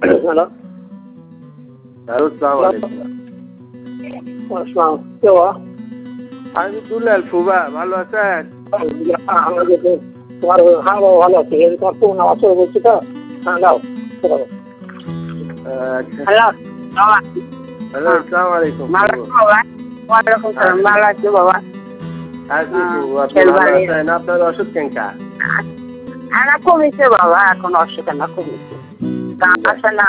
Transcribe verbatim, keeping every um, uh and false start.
Hello hello, আসসালামু আলাইকুম। আসসালাম, কে বাবা? আমি দুলাল ফুবা, ভালো আছেন? তোমার হ্যাঁ বাবা ভালো আছি। তোমার ফোন আমার সঙ্গে বলছি তো। হ্যাঁ দাও আচ্ছা। হ্যালো বাবা, হ্যালো, আসসালামু আলাইকুম। ভালো আছো বাবা? ওয়ালাইকুম সালাম, ভালো আছি বাবা। আছি হ্যাঁ, ফুবু, আপনি খেল ভালো বাড়ি। আছেন? আপনার অসুখ কেনকা? না কমেছে বাবা, এখন অসুখ না কমেছে। কাম আছে না,